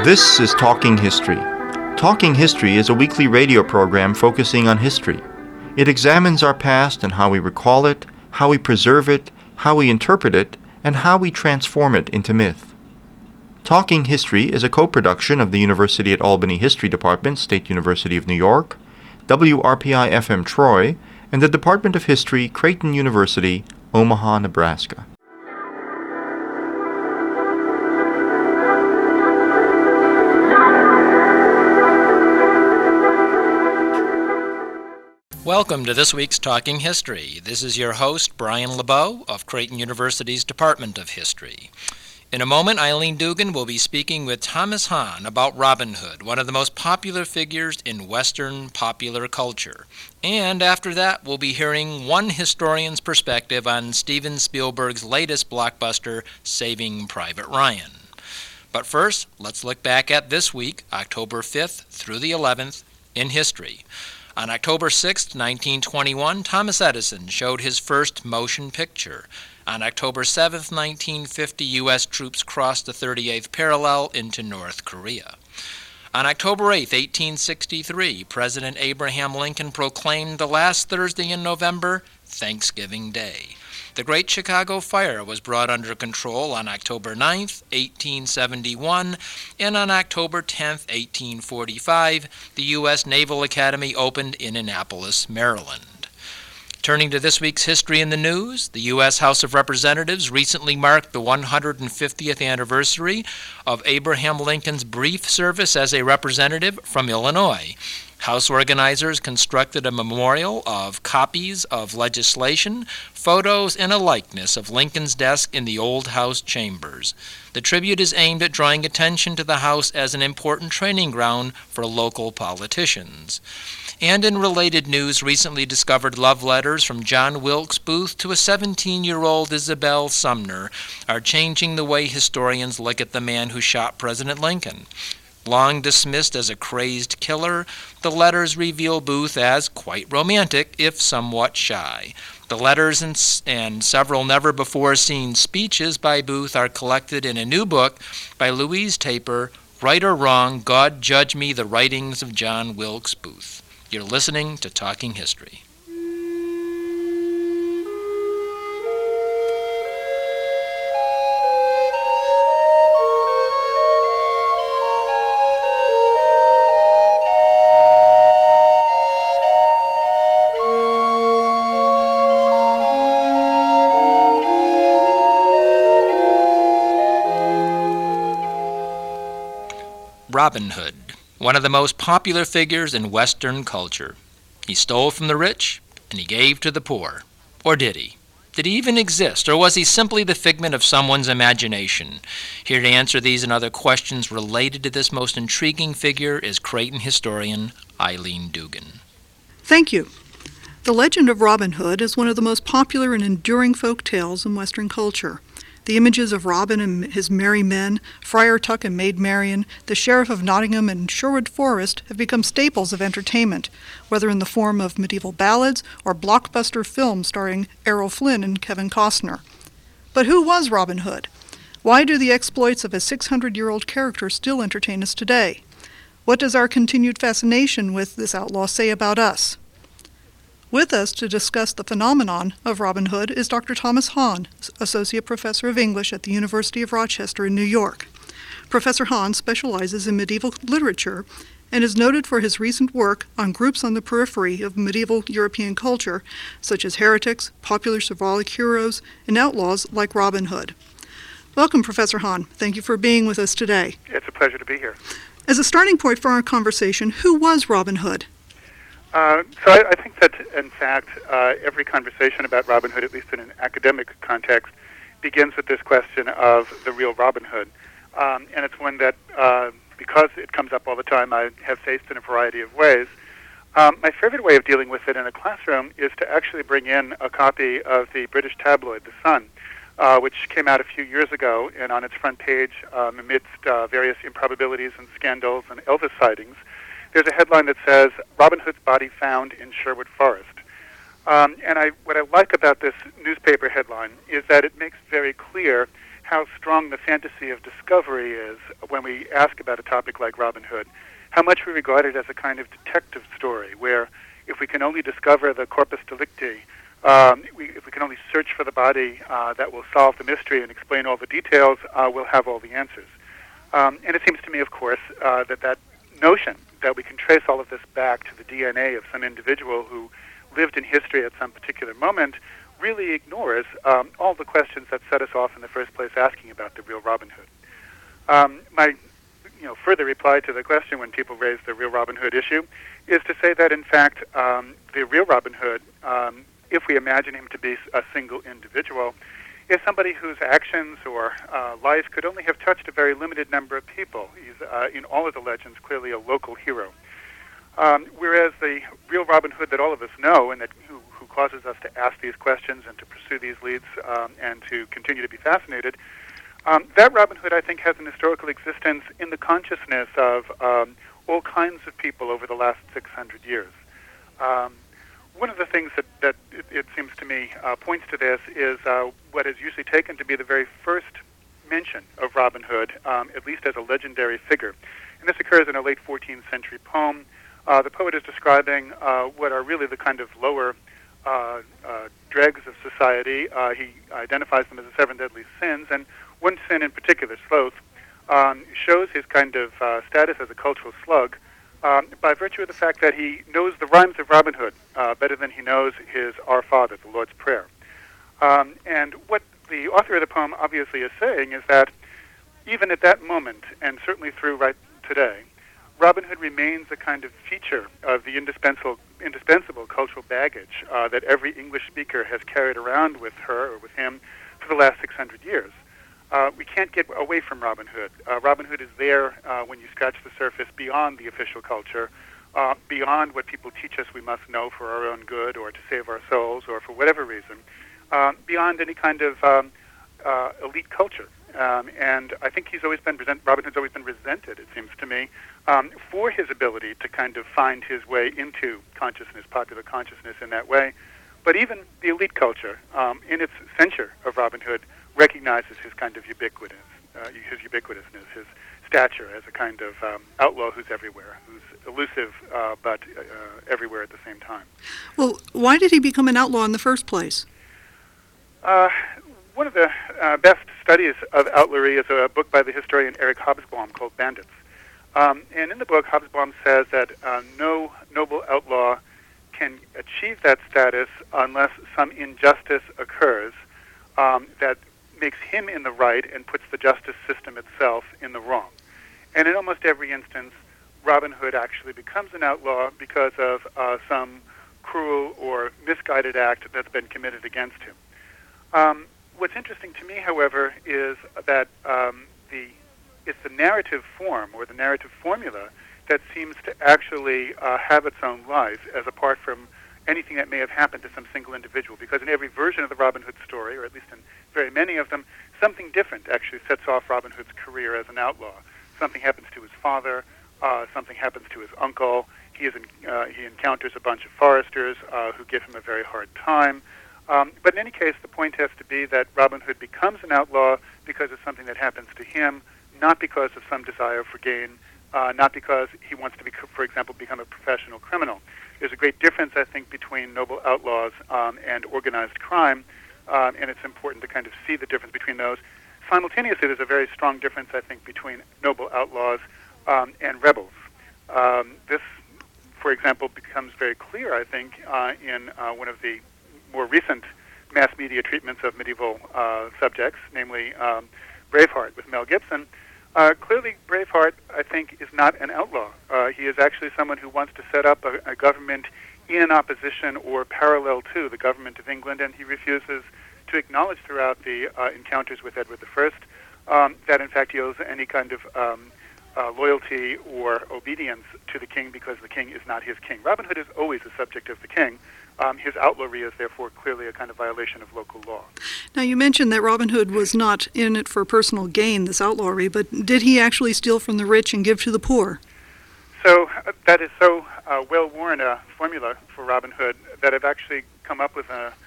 This is Talking History. Talking History is a weekly radio program focusing on history. It examines our past and how we recall it, how we preserve it, how we interpret it, and how we transform it into myth. Talking History is a co-production of the University at Albany History Department, State University of New York, WRPI-FM Troy, and the Department of History, Creighton University, Omaha, Nebraska. Welcome to this week's Talking History. This is your host, Brian LeBeau of Creighton University's Department of History. In a moment, Eileen Dugan will be speaking with Thomas Hahn about Robin Hood, one of the most popular figures in Western popular culture. And after that, we'll be hearing one historian's perspective on Steven Spielberg's latest blockbuster, Saving Private Ryan. But first, let's look back at this week, October 5th through the 11th, in history. On October 6, 1921, Thomas Edison showed his first motion picture. On October 7, 1950, U.S. troops crossed the 38th parallel into North Korea. On October 8, 1863, President Abraham Lincoln proclaimed the last Thursday in November Thanksgiving Day. The Great Chicago Fire was brought under control on October 9, 1871, and on October 10, 1845, the U.S. Naval Academy opened in Annapolis, Maryland. Turning to this week's history in the news, the U.S. House of Representatives recently marked the 150th anniversary of Abraham Lincoln's brief service as a representative from Illinois. House organizers constructed a memorial of copies of legislation, photos, and a likeness of Lincoln's desk in the old House chambers. The tribute is aimed at drawing attention to the House as an important training ground for local politicians. And in related news, recently discovered love letters from John Wilkes Booth to a 17-year-old Isabel Sumner are changing the way historians look at the man who shot President Lincoln. Long dismissed as a crazed killer, the letters reveal Booth as quite romantic, if somewhat shy. The letters and several never-before-seen speeches by Booth are collected in a new book by Louise Taper, Right or Wrong, God Judge Me, The Writings of John Wilkes Booth. You're listening to Talking History. Robin Hood, one of the most popular figures in Western culture. He stole from the rich, and he gave to the poor. Or did he? Did he even exist, or was he simply the figment of someone's imagination? Here to answer these and other questions related to this most intriguing figure is Creighton historian Eileen Dugan. Thank you. The legend of Robin Hood is one of the most popular and enduring folk tales in Western culture. The images of Robin and his merry men, Friar Tuck and Maid Marian, the Sheriff of Nottingham, and Sherwood Forest have become staples of entertainment, whether in the form of medieval ballads or blockbuster films starring Errol Flynn and Kevin Costner. But who was Robin Hood? Why do the exploits of a 600-year-old character still entertain us today? What does our continued fascination with this outlaw say about us? With us to discuss the phenomenon of Robin Hood is Dr. Thomas Hahn, Associate Professor of English at the University of Rochester in New York. Professor Hahn specializes in medieval literature and is noted for his recent work on groups on the periphery of medieval European culture, such as heretics, popular chivalric heroes, and outlaws like Robin Hood. Welcome, Professor Hahn. Thank you for being with us today. It's a pleasure to be here. As a starting point for our conversation, who was Robin Hood? So I think that, in fact, every conversation about Robin Hood, at least in an academic context, begins with this question of the real Robin Hood. And it's one that, because it comes up all the time, I have faced in a variety of ways. My favorite way of dealing with it in a classroom is to actually bring in a copy of the British tabloid, The Sun, which came out a few years ago, and on its front page, amidst various improbabilities and scandals and Elvis sightings, there's a headline that says, Robin Hood's body found in Sherwood Forest. And what I like about this newspaper headline is that it makes very clear how strong the fantasy of discovery is when we ask about a topic like Robin Hood, how much we regard it as a kind of detective story, where if we can only discover the corpus delicti, if we can only search for the body that will solve the mystery and explain all the details, we'll have all the answers. And it seems to me, of course, that notion that we can trace all of this back to the DNA of some individual who lived in history at some particular moment really ignores all the questions that set us off in the first place asking about the real Robin Hood. My further reply to the question when people raise the real Robin Hood issue is to say that, in fact, the real Robin Hood, if we imagine him to be a single individual, is somebody whose actions or life could only have touched a very limited number of people. He's, in all of the legends, clearly a local hero. Whereas the real Robin Hood that all of us know and who causes us to ask these questions and to pursue these leads and to continue to be fascinated, that Robin Hood, I think, has an historical existence in the consciousness of all kinds of people over the last 600 years. One of the things that it seems to me points to this is what is usually taken to be the very first mention of Robin Hood, at least as a legendary figure. And this occurs in a late 14th century poem. The poet is describing what are really the kind of lower dregs of society. He identifies them as the seven deadly sins, and one sin in particular, sloth, shows his kind of status as a cultural slug by virtue of the fact that he knows the rhymes of Robin Hood better than he knows his Our Father, the Lord's Prayer. And what the author of the poem obviously is saying is that even at that moment, and certainly through right today, Robin Hood remains a kind of feature of the indispensable cultural baggage that every English speaker has carried around with her or with him for the last 600 years. We can't get away from Robin Hood. Robin Hood is there when you scratch the surface beyond the official culture, beyond what people teach us we must know for our own good or to save our souls or for whatever reason, beyond any kind of elite culture. And I think Robin Hood's always been resented, it seems to me, for his ability to kind of find his way into consciousness, popular consciousness in that way. But even the elite culture, in its censure of Robin Hood, recognizes his kind of ubiquitousness, his stature as a kind of outlaw who's everywhere, who's elusive but everywhere at the same time. Well, why did he become an outlaw in the first place? One of the best studies of outlawry is a book by the historian Eric Hobsbawm called Bandits. And in the book, Hobsbawm says that no noble outlaw can achieve that status unless some injustice occurs that makes him in the right and puts the justice system itself in the wrong. And in almost every instance, Robin Hood actually becomes an outlaw because of some cruel or misguided act that's been committed against him. What's interesting to me, however, is that it's the narrative form or the narrative formula that seems to actually have its own life as apart from anything that may have happened to some single individual. Because in every version of the Robin Hood story, or at least in very many of them, something different actually sets off Robin Hood's career as an outlaw. Something happens to his father, something happens to his uncle, he encounters a bunch of foresters who give him a very hard time. But in any case, the point has to be that Robin Hood becomes an outlaw because of something that happens to him, not because of some desire for gain, not because he wants to, for example, become a professional criminal. There's a great difference, I think, between noble outlaws and organized crime, and it's important to kind of see the difference between those. Simultaneously, there's a very strong difference, I think, between noble outlaws and rebels. This, for example, becomes very clear, I think, in one of the more recent mass media treatments of medieval subjects, namely Braveheart with Mel Gibson. Clearly, Braveheart, I think, is not an outlaw. He is actually someone who wants to set up a government in opposition or parallel to the government of England, and he refuses to acknowledge throughout the encounters with Edward I that, in fact, he owes any kind of loyalty or obedience to the king because the king is not his king. Robin Hood is always a subject of the king. His outlawry is therefore clearly a kind of violation of local law. Now, you mentioned that Robin Hood was not in it for personal gain, this outlawry, but did he actually steal from the rich and give to the poor? So that is so well-worn a formula for Robin Hood that I've actually come up with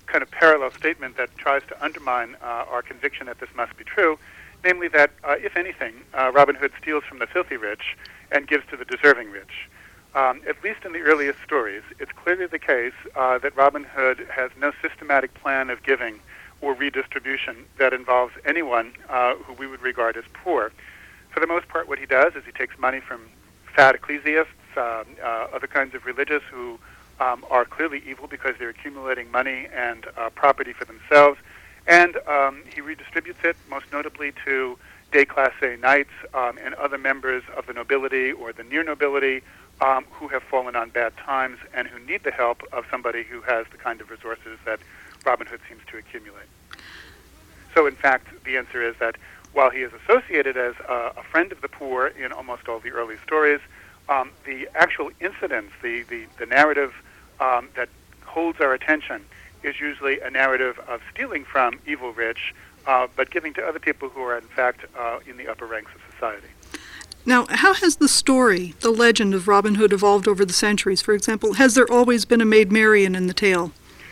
kind of parallel statement that tries to undermine our conviction that this must be true, namely that, if anything, Robin Hood steals from the filthy rich and gives to the deserving rich. At least in the earliest stories, it's clearly the case that Robin Hood has no systematic plan of giving or redistribution that involves anyone who we would regard as poor. For the most part, what he does is he takes money from fat ecclesiasts, other kinds of religious who are clearly evil because they're accumulating money and property for themselves, and he redistributes it, most notably to de classe knights and other members of the nobility or the near nobility who have fallen on bad times and who need the help of somebody who has the kind of resources that Robin Hood seems to accumulate. So, in fact, the answer is that while he is associated as a friend of the poor in almost all the early stories, the actual incidents, the narrative that holds our attention is usually a narrative of stealing from evil rich, but giving to other people who are, in fact, in the upper ranks of society. Now, how has the story, the legend of Robin Hood evolved over the centuries? For example, has there always been a Maid Marian in the tale?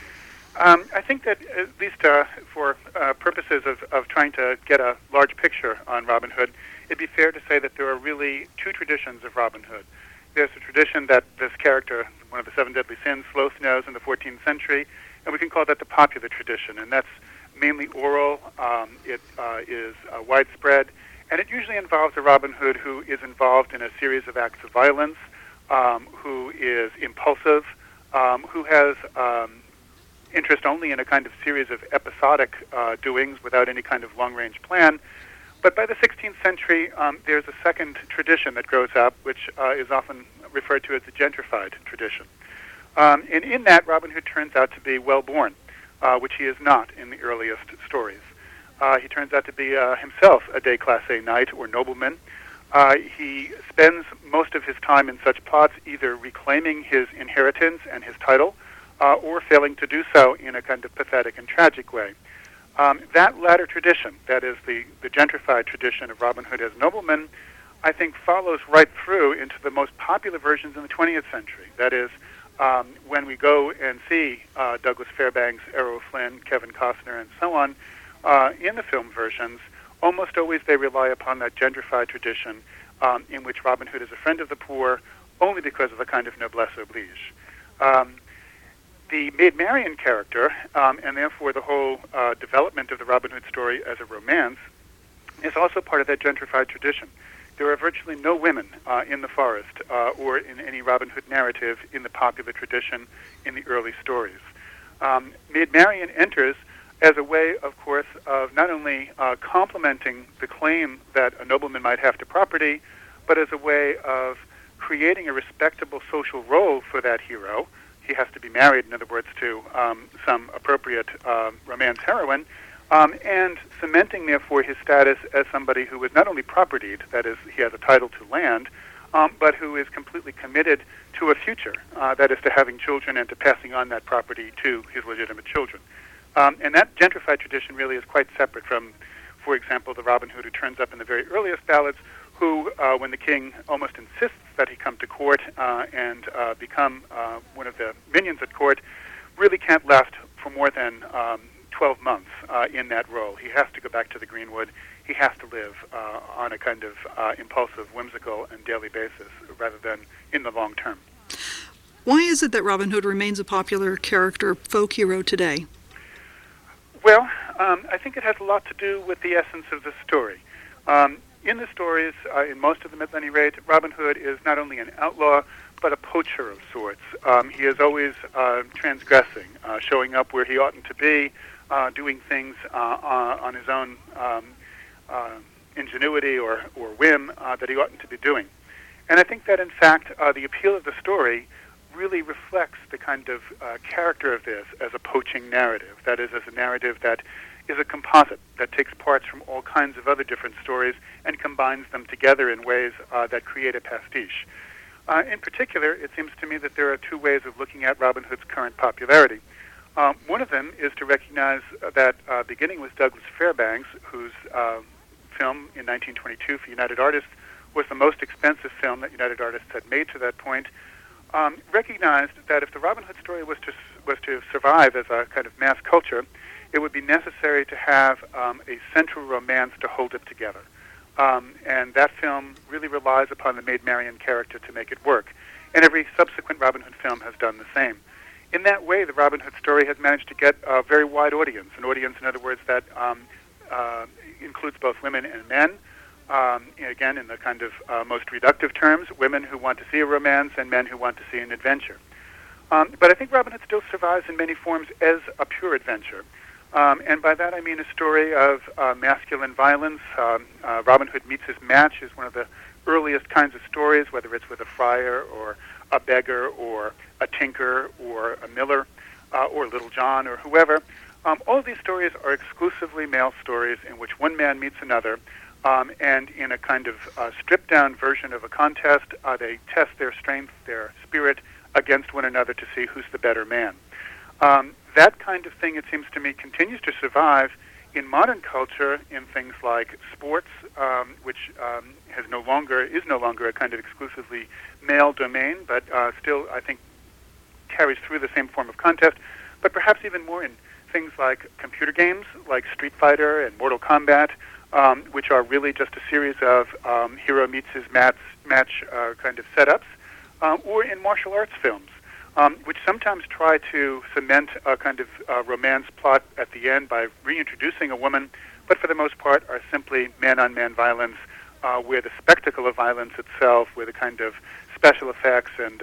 I think that, at least for purposes of trying to get a large picture on Robin Hood, it'd be fair to say that there are really two traditions of Robin Hood. There's a tradition that this character, one of the seven deadly sins, Sloth knows in the 14th century, and we can call that the popular tradition, and that's mainly oral. It is widespread, and it usually involves a Robin Hood who is involved in a series of acts of violence, who is impulsive, who has interest only in a kind of series of episodic doings without any kind of long-range plan. But by the 16th century, there's a second tradition that grows up, which is often referred to as the gentrified tradition. And in that, Robin Hood turns out to be well-born, which he is not in the earliest stories. He turns out to be himself a de classe knight or nobleman. He spends most of his time in such plots either reclaiming his inheritance and his title, or failing to do so in a kind of pathetic and tragic way. That latter tradition, that is the gentrified tradition of Robin Hood as nobleman, I think follows right through into the most popular versions in the 20th century. That is, when we go and see Douglas Fairbanks, Errol Flynn, Kevin Costner, and so on, in the film versions, almost always they rely upon that gentrified tradition in which Robin Hood is a friend of the poor only because of a kind of noblesse oblige. The Maid Marian character, and therefore the whole development of the Robin Hood story as a romance, is also part of that gentrified tradition. There are virtually no women in the forest or in any Robin Hood narrative in the popular tradition in the early stories. Maid Marian enters as a way, of course, of not only complementing the claim that a nobleman might have to property, but as a way of creating a respectable social role for that hero. He has to be married, in other words, to some appropriate romance heroine, and cementing, therefore, his status as somebody who is not only propertied, that is, he has a title to land, but who is completely committed to a future, that is, to having children and to passing on that property to his legitimate children. And that gentrified tradition really is quite separate from, for example, the Robin Hood who turns up in the very earliest ballads, who, when the king almost insists that he come to court and become one of the minions at court, really can't last for more than 12 months in that role. He has to go back to the Greenwood. He has to live on a kind of impulsive, whimsical, and daily basis rather than in the long term. Why is it that Robin Hood remains a popular character, folk hero today? Well, I think it has a lot to do with the essence of the story. In the stories, in most of them at any rate, Robin Hood is not only an outlaw, but a poacher of sorts. He is always transgressing, showing up where he oughtn't to be, doing things on his own ingenuity or whim that he oughtn't to be doing. And I think that, in fact, the appeal of the story really reflects the kind of character of this as a poaching narrative, that is, as a narrative that is a composite that takes parts from all kinds of other different stories and combines them together in ways that create a pastiche. In particular, it seems to me that there are two ways of looking at Robin Hood's current popularity. One of them is to recognize that beginning with Douglas Fairbanks, whose film in 1922 for United Artists was the most expensive film that United Artists had made to that point, recognized that if the Robin Hood story was to was to survive as a kind of mass culture, it would be necessary to have a central romance to hold it together. And that film really relies upon the Maid Marian character to make it work. And every subsequent Robin Hood film has done the same. In that way, the Robin Hood story has managed to get a very wide audience, an audience, in other words, that includes both women and men. Again, in the kind of most reductive terms, women who want to see a romance and men who want to see an adventure. But I think Robin Hood still survives in many forms as a pure adventure. And by that I mean a story of masculine violence. Robin Hood meets his match is one of the earliest kinds of stories, whether it's with a friar or a beggar or a tinker or a miller or Little John or whoever. All of these stories are exclusively male stories in which one man meets another, and in a kind of stripped-down version of a contest, they test their strength, their spirit, against one another to see who's the better man. That kind of thing, it seems to me, continues to survive in modern culture in things like sports, which is no longer a kind of exclusively male domain, but still, I think, carries through the same form of contest, but perhaps even more in things like computer games, like Street Fighter and Mortal Kombat, which are really just a series of hero meets his match kind of setups, or in martial arts films, which sometimes try to cement a kind of romance plot at the end by reintroducing a woman, but for the most part are simply man-on-man violence, where the spectacle of violence itself, where the kind of special effects and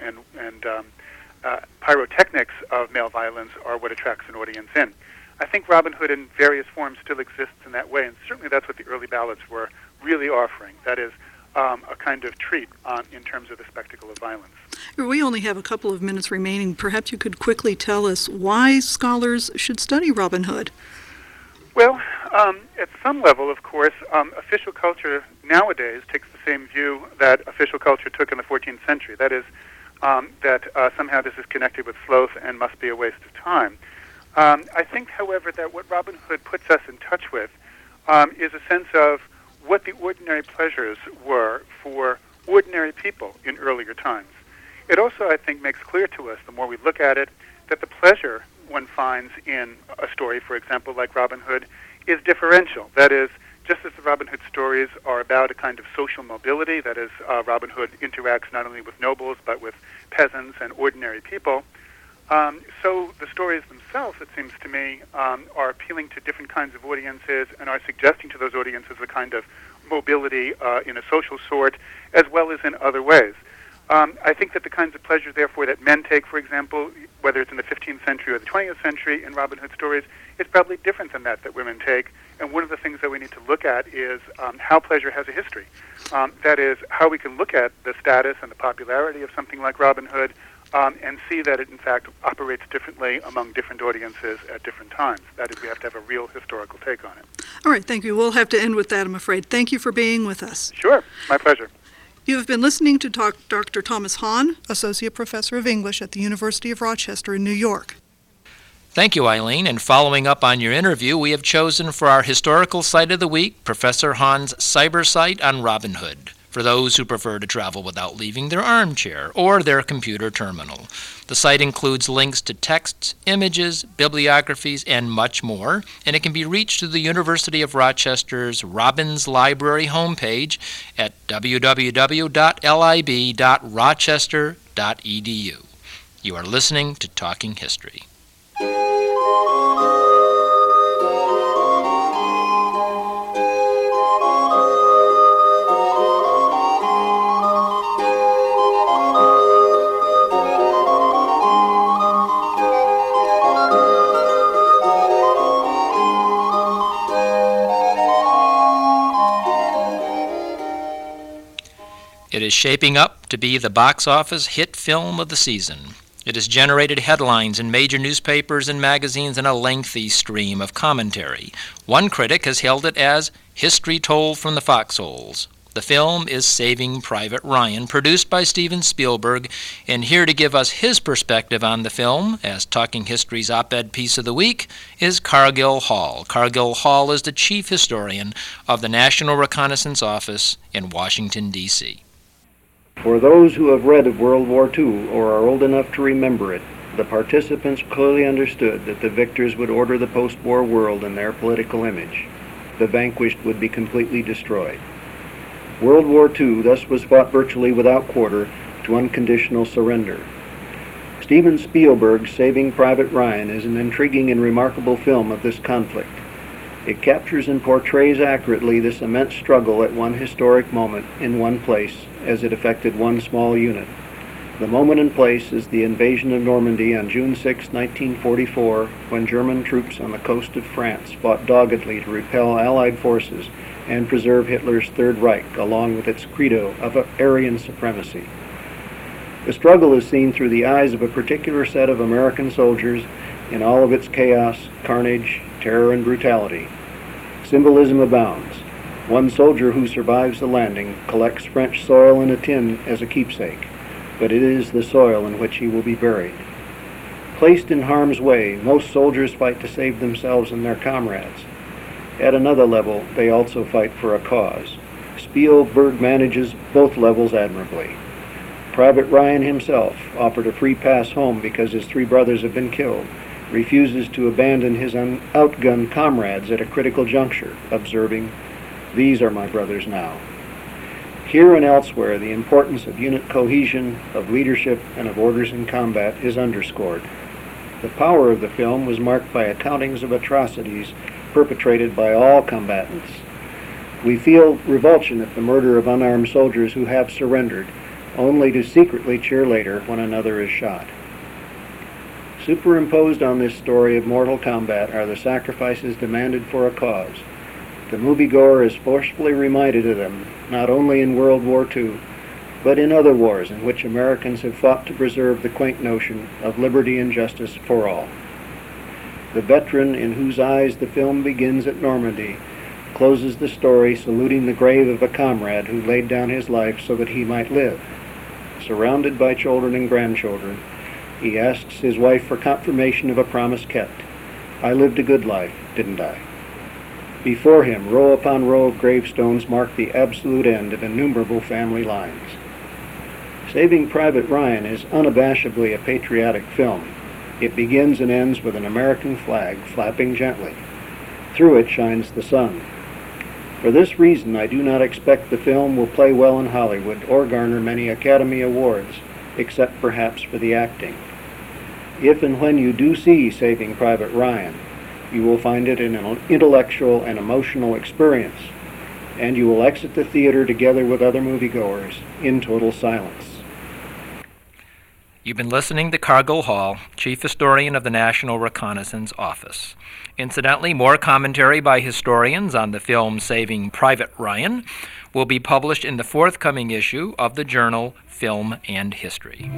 pyrotechnics of male violence are what attracts an audience in. I think Robin Hood in various forms still exists in that way, and certainly that's what the early ballads were really offering. That is, a kind of treat in terms of the spectacle of violence. We only have a couple of minutes remaining. Perhaps you could quickly tell us why scholars should study Robin Hood. Well, at some level, of course, official culture nowadays takes the same view that official culture took in the 14th century. That is, that somehow this is connected with sloth and must be a waste of time. I think, however, that what Robin Hood puts us in touch with is a sense of what the ordinary pleasures were for ordinary people in earlier times. It also, I think, makes clear to us, the more we look at it, that the pleasure one finds in a story, for example, like Robin Hood, is differential. That is, just as the Robin Hood stories are about a kind of social mobility, that is, Robin Hood interacts not only with nobles but with peasants and ordinary people, so the stories themselves, it seems to me, are appealing to different kinds of audiences and are suggesting to those audiences a kind of mobility in a social sort, as well as in other ways. I think that the kinds of pleasure, therefore, that men take, for example, whether it's in the 15th century or the 20th century in Robin Hood stories, is probably different than that women take. And one of the things that we need to look at is how pleasure has a history. That is, how we can look at the status and the popularity of something like Robin Hood and see that it, in fact, operates differently among different audiences at different times. That is, we have to have a real historical take on it. All right, thank you. We'll have to end with that, I'm afraid. Thank you for being with us. Sure, my pleasure. You have been listening to Dr. Thomas Hahn, Associate Professor of English at the University of Rochester in New York. Thank you, Eileen. And following up on your interview, we have chosen for our Historical Site of the Week, Professor Hahn's Cyber Site on Robin Hood, for those who prefer to travel without leaving their armchair or their computer terminal. The site includes links to texts, images, bibliographies, and much more, and it can be reached through the University of Rochester's Robbins Library homepage at www.lib.rochester.edu. You are listening to Talking History. It is shaping up to be the box office hit film of the season. It has generated headlines in major newspapers and magazines and a lengthy stream of commentary. One critic has hailed it as history told from the foxholes. The film is Saving Private Ryan, produced by Steven Spielberg, and here to give us his perspective on the film, as Talking History's op-ed piece of the week, is Cargill Hall. Cargill Hall is the chief historian of the National Reconnaissance Office in Washington, D.C. For those who have read of World War II or are old enough to remember it, The participants clearly understood that the victors would order the post-war world in their political image. The vanquished would be completely destroyed. World War II thus was fought virtually without quarter to unconditional surrender. Steven Spielberg's Saving Private Ryan is an intriguing and remarkable film of this conflict. It captures and portrays accurately this immense struggle at one historic moment in one place as it affected one small unit. The moment and place is the invasion of Normandy on June 6, 1944, when German troops on the coast of France fought doggedly to repel Allied forces and preserve Hitler's Third Reich, along with its credo of Aryan supremacy. The struggle is seen through the eyes of a particular set of American soldiers in all of its chaos, carnage, terror, and brutality. Symbolism abounds. One soldier who survives the landing collects French soil in a tin as a keepsake, but it is the soil in which he will be buried. Placed in harm's way, most soldiers fight to save themselves and their comrades. At another level, they also fight for a cause. Spielberg manages both levels admirably. Private Ryan himself, offered a free pass home because his 3 brothers have been killed, refuses to abandon his outgunned comrades at a critical juncture, observing, "These are my brothers now." Here and elsewhere, the importance of unit cohesion, of leadership, and of orders in combat is underscored. The power of the film was marked by accountings of atrocities perpetrated by all combatants. We feel revulsion at the murder of unarmed soldiers who have surrendered, only to secretly cheer later when another is shot. Superimposed on this story of mortal combat are the sacrifices demanded for a cause. The moviegoer is forcefully reminded of them, not only in World War II, but in other wars in which Americans have fought to preserve the quaint notion of liberty and justice for all. The veteran in whose eyes the film begins at Normandy closes the story saluting the grave of a comrade who laid down his life so that he might live. Surrounded by children and grandchildren, he asks his wife for confirmation of a promise kept. "I lived a good life, didn't I?" Before him, row upon row of gravestones mark the absolute end of innumerable family lines. Saving Private Ryan is unabashedly a patriotic film. It begins and ends with an American flag flapping gently. Through it shines the sun. For this reason, I do not expect the film will play well in Hollywood or garner many Academy Awards, except perhaps for the acting. If and when you do see Saving Private Ryan, you will find it an intellectual and emotional experience, and you will exit the theater together with other moviegoers in total silence. You've been listening to Cargill Hall, Chief Historian of the National Reconnaissance Office. Incidentally, more commentary by historians on the film Saving Private Ryan will be published in the forthcoming issue of the journal Film and History.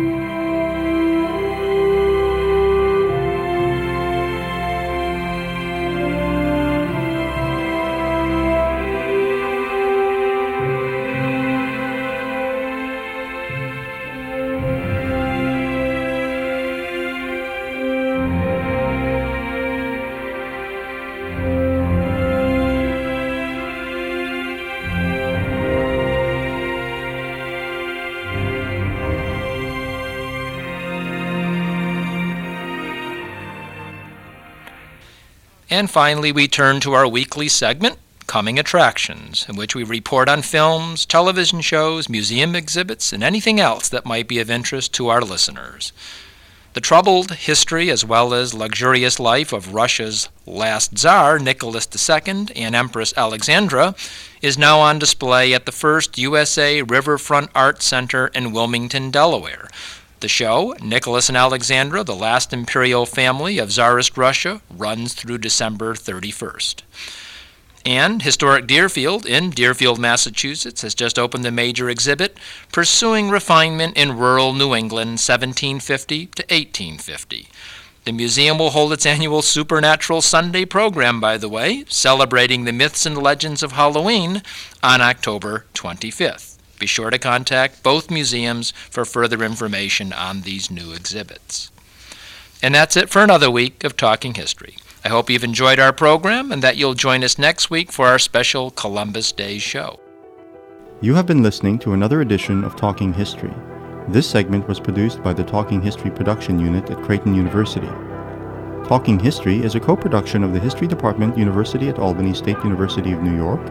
And finally, we turn to our weekly segment, Coming Attractions, in which we report on films, television shows, museum exhibits, and anything else that might be of interest to our listeners. The troubled history as well as luxurious life of Russia's last Tsar, Nicholas II, and Empress Alexandra, is now on display at the First USA Riverfront Art Center in Wilmington, Delaware. The show, Nicholas and Alexandra, the Last Imperial Family of Tsarist Russia, runs through December 31st. And Historic Deerfield in Deerfield, Massachusetts, has just opened a major exhibit, Pursuing Refinement in Rural New England, 1750 to 1850. The museum will hold its annual Supernatural Sunday program, by the way, celebrating the myths and legends of Halloween on October 25th. Be sure to contact both museums for further information on these new exhibits. And that's it for another week of Talking History. I hope you've enjoyed our program and that you'll join us next week for our special Columbus Day show. You have been listening to another edition of Talking History. This segment was produced by the Talking History Production Unit at Creighton University. Talking History is a co-production of the History Department, University at Albany State University of New York,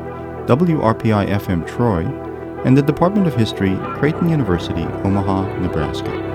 WRPI-FM Troy, and the Department of History, Creighton University, Omaha, Nebraska.